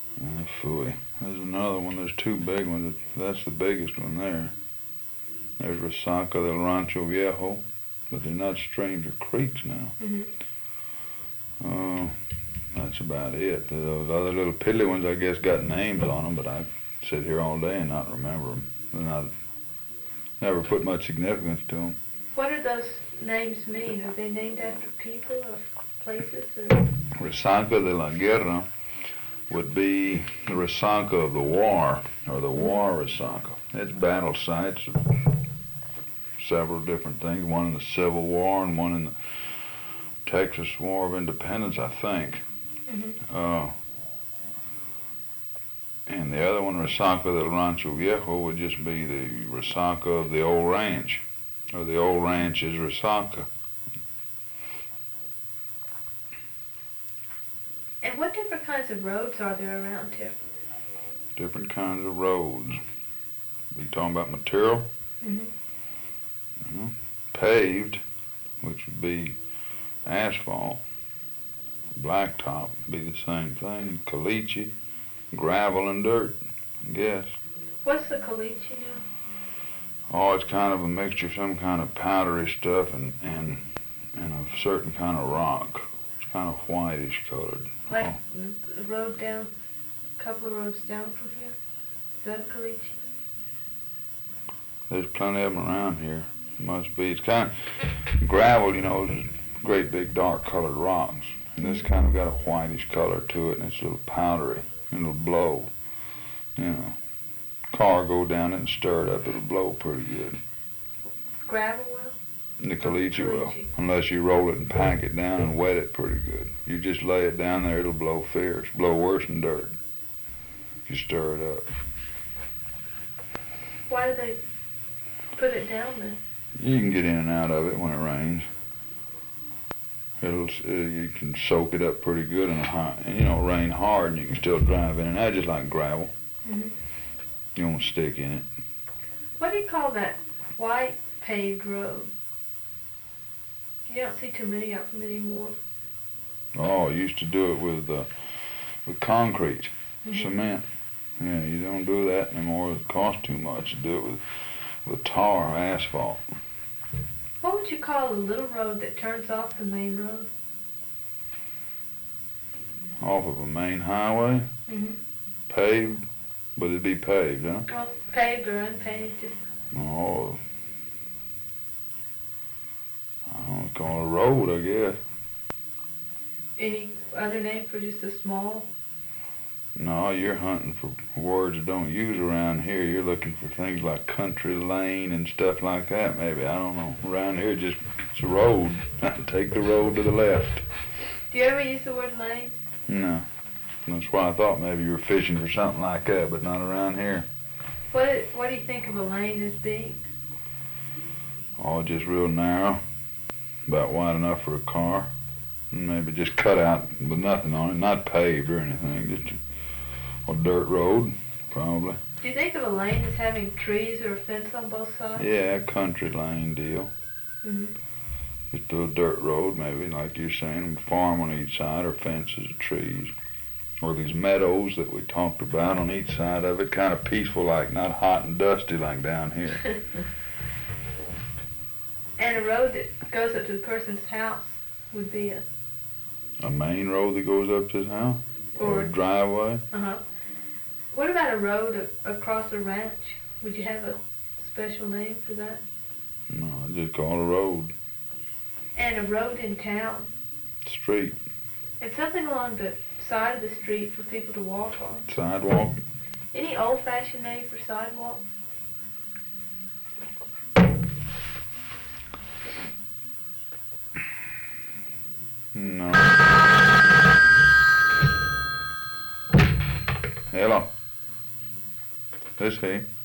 Oh, phooey. There's another one. There's two big ones. That's the biggest one there. There's Resaca del Rancho Viejo, but they're not streams or creeks now. Mm-hmm. That's about it. Those other little piddly ones, I guess, got names on them, but I sit here all day and not remember them. And I never put much significance to them. What do those names mean? Are they named after people or places? Or? Resaca de la Guerra would be the Resaca of the war, or the war Resaca. It's battle sites of several different things, one in the Civil War and one in the Texas War of Independence, I think. Mm-hmm. And the other one, Resaca del Rancho Viejo, would just be the Resaca of the old ranch, or the old ranch is Resaca. And what different kinds of roads are there around here? Different kinds of roads. You talking about material? Mm-hmm. Paved, which would be asphalt. Blacktop would be the same thing. Caliche, gravel and dirt, I guess. What's the caliche now? Oh, it's kind of a mixture of some kind of powdery stuff and a certain kind of rock. It's kind of whitish colored. Like the road down, a couple of roads down from here? Is that a caliche? There's plenty of them around here. Must be. It's kind of gravel, you know, is great big dark colored rocks. And this kind of got a whitish color to it, and it's a little powdery, and it'll blow. You know, car go down it and stir it up, it'll blow pretty good. Gravel will? The caliche will, unless you roll it and pack it down and wet it pretty good. You just lay it down there, it'll blow fierce, blow worse than dirt if you stir it up. Why do they put it down then? You can get in and out of it when it rains. You can soak it up pretty good in a hot, you know, rain hard, and you can still drive in and out just like gravel. Mm-hmm. You won't stick in it. What do you call that white paved road? You don't see too many of them anymore. Oh, used to do it with concrete, Mm-hmm. cement. Yeah, you don't do that anymore. It costs too much to do it with tar, asphalt. What would you call a little road that turns off the main road? Off of a main highway, Mm-hmm. paved, but it'd be paved, huh? Well, paved or unpaved, just... Oh, I don't know, it's called a road, I guess. Any other name for just a small? No, you're hunting for words that don't use around here. You're looking for things like country lane and stuff like that, maybe. I don't know. Around here, it's a road. Take the road to the left. Do you ever use the word lane? No. That's why I thought maybe you were fishing for something like that, but not around here. What do you think of a lane as being? Oh, just real narrow. About wide enough for a car. And maybe just cut out with nothing on it. Not paved or anything. Just a dirt road, probably. Do you think of a lane as having trees or a fence on both sides? Yeah, country lane deal. Mm-hmm. Just a dirt road, maybe, like you're saying, farm on each side, or fences or trees. Or these meadows that we talked about on each side of it, kind of peaceful, like not hot and dusty like down here. And a road that goes up to the person's house would be A main road that goes up to his house? Or a driveway? Uh-huh. What about a road across a ranch? Would you have a special name for that? No, I just call it a road. And a road in town? Street. And something along the side of the street for people to walk on? Sidewalk. Any old-fashioned name for sidewalk? No. Hello. This he.